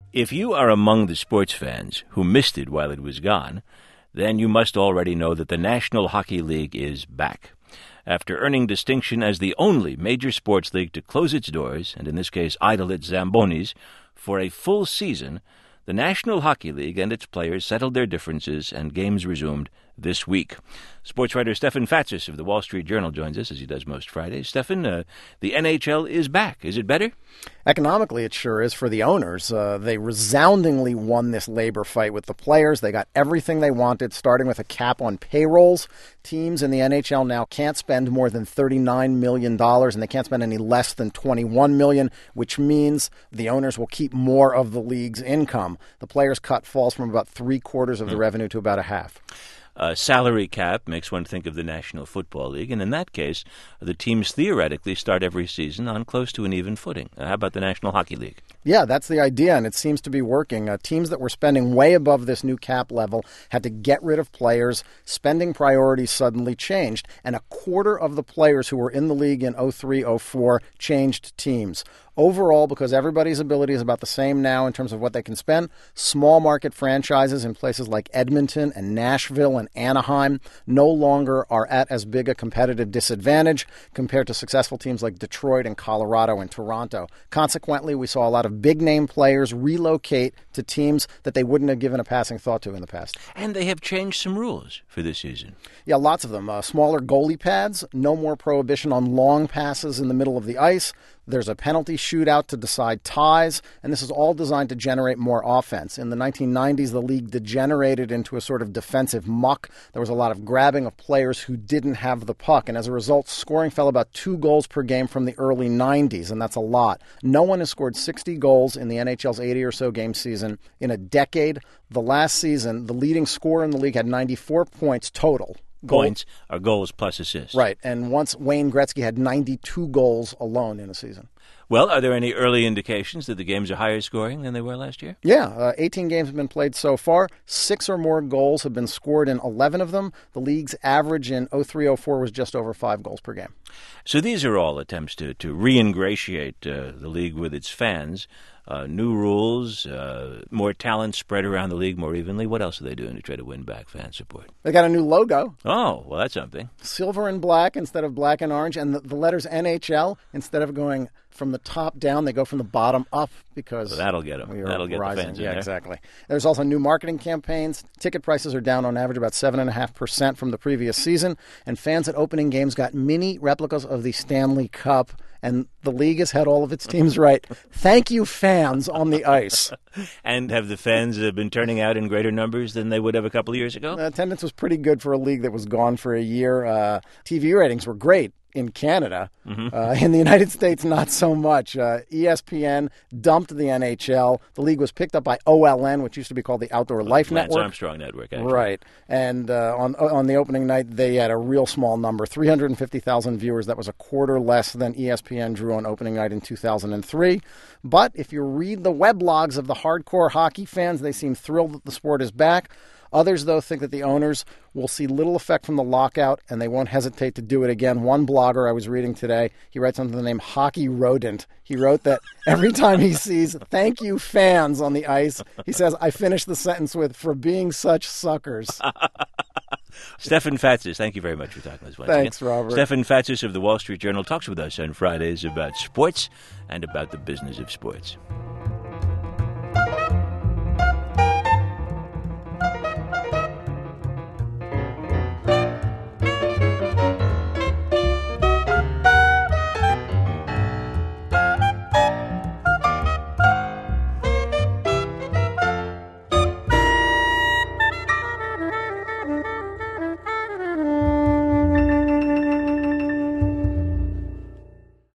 If you are among the sports fans who missed it while it was gone, then you must already know that the National Hockey League is back. After earning distinction as the only major sports league to close its doors, and in this case idle its Zambonis, for a full season, the National Hockey League and its players settled their differences and games resumed this week. Sports writer Stefan Fatsis of the Wall Street Journal joins us, as he does most Fridays. Stefan, the NHL is back. Is it better? Economically, it sure is for the owners. They resoundingly won this labor fight with the players. They got everything they wanted, starting with a cap on payrolls. Teams in the NHL now can't spend more than $39 million, and they can't spend any less than $21 million, which means the owners will keep more of the league's income. The players' cut falls from about three-quarters of the revenue to about a half. Salary cap makes one think of the National Football League, and in that case, the teams theoretically start every season on close to an even footing. How about the National Hockey League? Yeah, that's the idea, and it seems to be working. Teams that were spending way above this new cap level had to get rid of players. Spending priorities suddenly changed, and a quarter of the players who were in the league in 03-04 changed teams. Overall, because everybody's ability is about the same now in terms of what they can spend, small market franchises in places like Edmonton and Nashville and Anaheim no longer are at as big a competitive disadvantage compared to successful teams like Detroit and Colorado and Toronto. Consequently, we saw a lot of big-name players relocate to teams that they wouldn't have given a passing thought to in the past. And they have changed some rules for this season. Yeah, lots of them. Smaller goalie pads, no more prohibition on long passes in the middle of the ice. There's a penalty shootout to decide ties, and this is all designed to generate more offense. In the 1990s, the league degenerated into a sort of defensive muck. There was a lot of grabbing of players who didn't have the puck, and as a result, scoring fell about 2 goals per game from the early 90s, and that's a lot. No one has scored 60 goals in the NHL's 80 or so game season in a decade. The last season, the leading scorer in the league had 94 points total. Points are goals plus assists. Right, and once Wayne Gretzky had 92 goals alone in a season. Well, are there any early indications that the games are higher scoring than they were last year? Yeah, 18 games have been played so far. 6 or more goals have been scored in 11 of them. The league's average in 03-04 was just over 5 goals per game. So these are all attempts to re-ingratiate the league with its fans. New rules, more talent spread around the league more evenly. What else are they doing to try to win back fan support? They got a new logo. Oh, well, that's something. Silver and black instead of black and orange. And the letters NHL, instead of going from the top down, they go from the bottom up because that'll get them. That'll get the fans in there. Yeah, exactly. There's also new marketing campaigns. Ticket prices are down on average about 7.5% from the previous season. And fans at opening games got mini replicas of the Stanley Cup. And the league has had all of its teams right. Thank you, fans on the ice. And have the fans been turning out in greater numbers than they would have a couple of years ago? Attendance was pretty good for a league that was gone for a year. TV ratings were great in Canada. In the United States, not so much. ESPN dumped the NHL. The league was picked up by OLN, which used to be called the Outdoor Life Lance Network. Armstrong Network, actually. Right. And on the opening night, they had a real small number, 350,000 viewers. That was a quarter less than ESPN drew on opening night in 2003. But if you read the weblogs of the hardcore hockey fans, they seem thrilled that the sport is back. Others, though, think that the owners will see little effect from the lockout, and they won't hesitate to do it again. One blogger I was reading today, he writes under the name Hockey Rodent. He wrote that every time he sees "thank you fans" on the ice, he says, I finish the sentence with, "for being such suckers." Stefan Fatsis, thank you very much for talking to us once Thanks, again. Robert. Stefan Fatsis of the Wall Street Journal talks with us on Fridays about sports and about the business of sports.